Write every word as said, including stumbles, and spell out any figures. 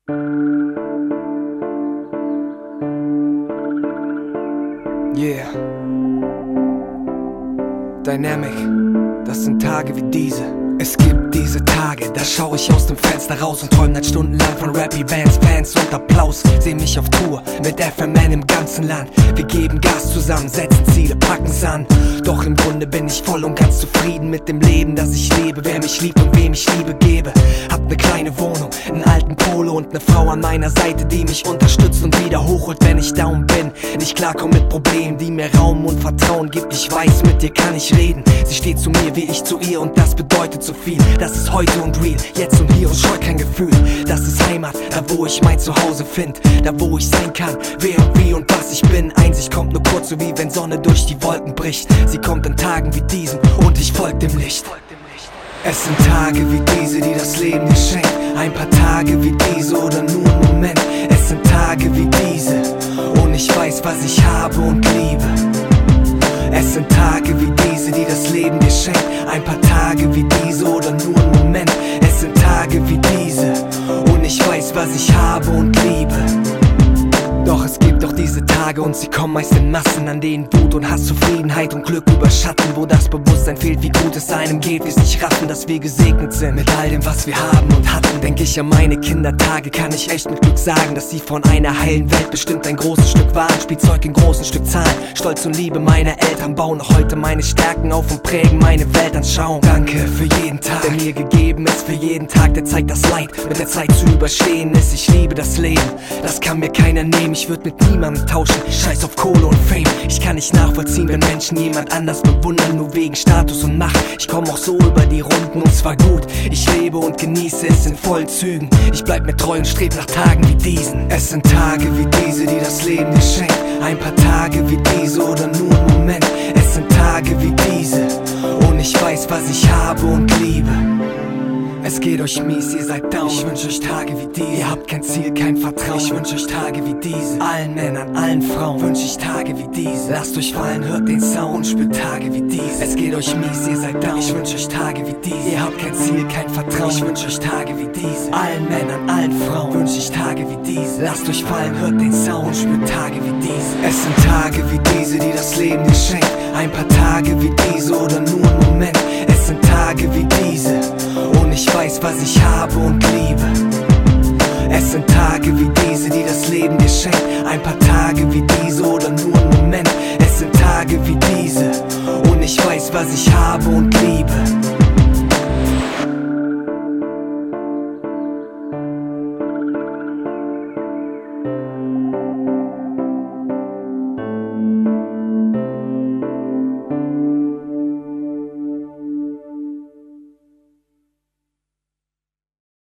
Yeah. Dynamic, das sind Tage wie diese. Es gibt diese Tage, da schau ich aus dem Fenster raus und träum dann stundenlang von Rap-Events, Fans und Applaus. Seh mich auf Tour mit F M N im ganzen Land. Wir geben Gas zusammen, setzen Ziele, packen's an. Doch im Grunde bin ich voll und ganz zufrieden mit dem Leben, das ich lebe. Wer mich liebt und wem ich Liebe gebe. Hab ne kleine Wohnung, einen alten Polo und ne Frau an meiner Seite, die mich unterstützt und wieder hochholt, wenn ich down bin. Nicht klarkomm mit Problemen, die mir Raum und Vertrauen gibt. Ich weiß, mit dir kann ich reden. Sie steht zu mir wie ich zu ihr und das bedeutet so viel. Das ist heute und real, jetzt und hier und scheut kein Gefühl. Das ist Heimat, da wo ich mein Zuhause find. Da wo ich sein kann, wer und wie und was ich bin. Einsicht kommt nur kurz, so wie wenn Sonne durch die Wolken bricht. Sie kommt an Tagen wie diesen und ich folg dem Licht. Es sind Tage wie diese, die das Leben dir schenkt. Ein paar Tage wie diese oder nur ein Moment. Es sind Tage wie diese und ich weiß, was ich habe und liebe. Es sind Tage wie diese, die das Leben dir schenkt. Ein paar Tage wie diese oder nur ein Moment. Es sind Tage wie diese und ich weiß, was ich habe und liebe. Doch es gibt auch diese Tage und sie kommen meist in Massen, an denen Wut und Hass, Zufriedenheit und Glück überschatten. Wo das Bewusstsein fehlt, wie gut es einem geht, wir's nicht raffen, dass wir gesegnet sind mit all dem, was wir haben und hatten. Denk ich an meine Kindertage, kann ich echt mit Glück sagen, dass sie von einer heilen Welt bestimmt ein großes Stück waren. Spielzeug in großen Stück Zahlen, Stolz und Liebe meiner Eltern bauen noch heute meine Stärken auf und prägen meine Weltanschauung. Danke für jeden Tag, der mir gegeben ist, für jeden Tag, der zeigt, das Leid mit der Zeit zu überstehen ist. Ich liebe das Leben, das kann mir keiner nehmen. Ich würd mit niemandem tauschen, scheiß auf Kohle und Fame. Ich kann nicht nachvollziehen, wenn Menschen jemand anders bewundern, nur wegen Status und Macht. Ich komm auch so über die Runden und zwar gut. Ich lebe und genieße es in vollen Zügen. Ich bleib mir treu und streb nach Tagen wie diesen. Es sind Tage wie diese, die das Leben dir schenkt. Ein paar Tage wie diese oder nur ein Moment. Es sind Tage wie diese und ich weiß, was ich habe und liebe. Es geht euch mies, ihr seid down. Ich wünsch euch Tage wie diese. Ihr habt kein Ziel, kein Vertrauen. Ich wünsch euch Tage wie diese. Allen Männern, allen Frauen wünsch ich Tage wie diese. Lasst euch fallen, hört den Sound und spürt Tage wie diese. Es geht euch mies, ihr seid down. Ich wünsch euch Tage wie diese. Ihr habt kein Ziel, kein Vertrauen. Ich wünsch euch Tage wie diese. Allen Männern, allen Frauen wünsch ich Tage wie diese. Lasst euch fallen, hört den Sound und spürt Tage wie diese. Es sind Tage wie diese, die das Leben dir schenkt. Ein paar Tage wie diese oder nur ein Moment. Es sind Tage wie diese und ich weiß, was ich habe und liebe. Es sind Tage wie diese, die das Leben dir schenkt. Ein paar Tage wie diese oder nur ein Moment. Es sind Tage wie diese und ich weiß, was ich habe und liebe.